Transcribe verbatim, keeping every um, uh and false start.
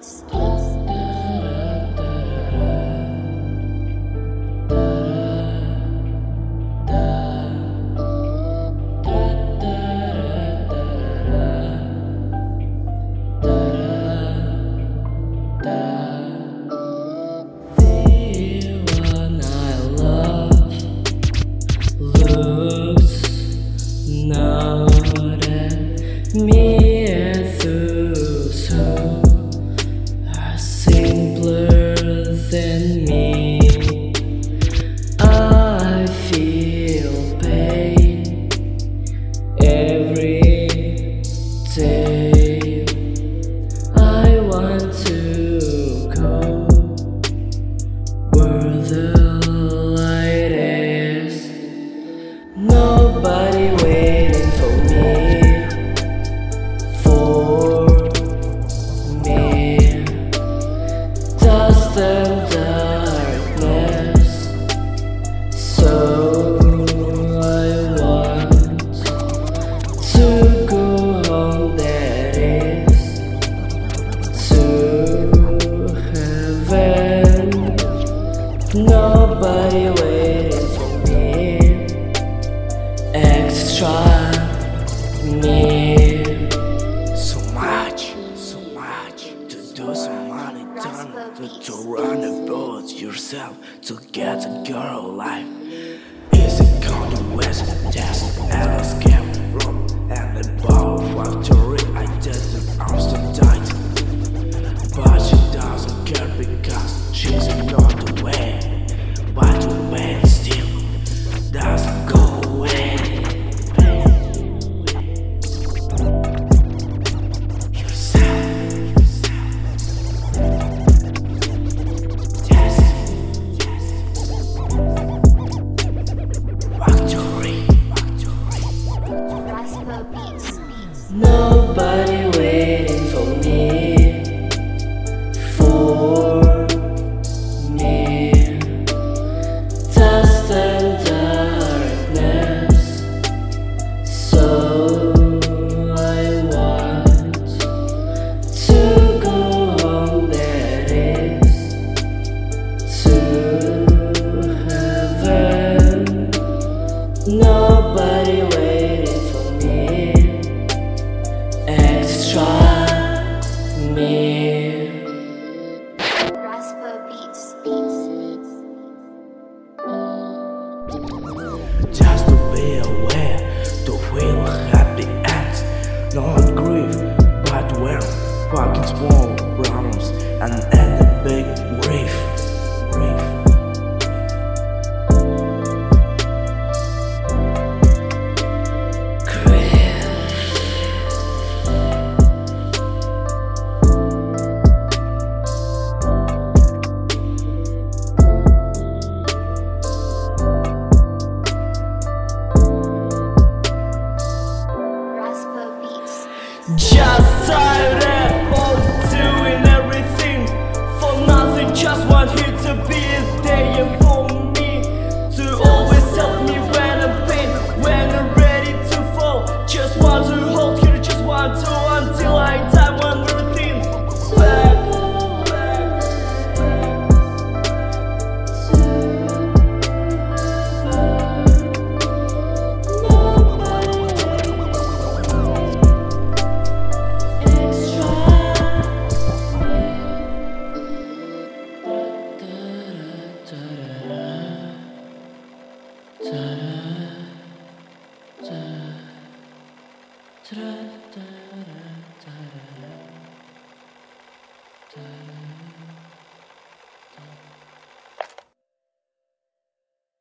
Beats. Me and those who are simpler than me. I feel pain every day. I want to go where the light is. Nobody waiting for me. Dust and darkness, so I want to go home, that is to heaven. Nobody waiting for me, extra me. So much, so much to do, so many done to, to run about yourself to get a girl alive. Is it county west, just an escape from an above factory? I did the arms tight, but she doesn't care because she's not away. But the man still doesn't go away. Nobody waiting for me, for me. Dust and darkness, so I want to go home, that is to heaven. Nobody waiting for me, extra me. Raspa Beats. Just to be aware, to feel happy and not grief, but when fucking small problems and end a big grief. grief. Just tired of doing everything for nothing. Just want you to be there for me, to always help me when I'm pain, when I'm ready to fall. Just want to hold you, just want to until I die. One everything back. Da da da da da da.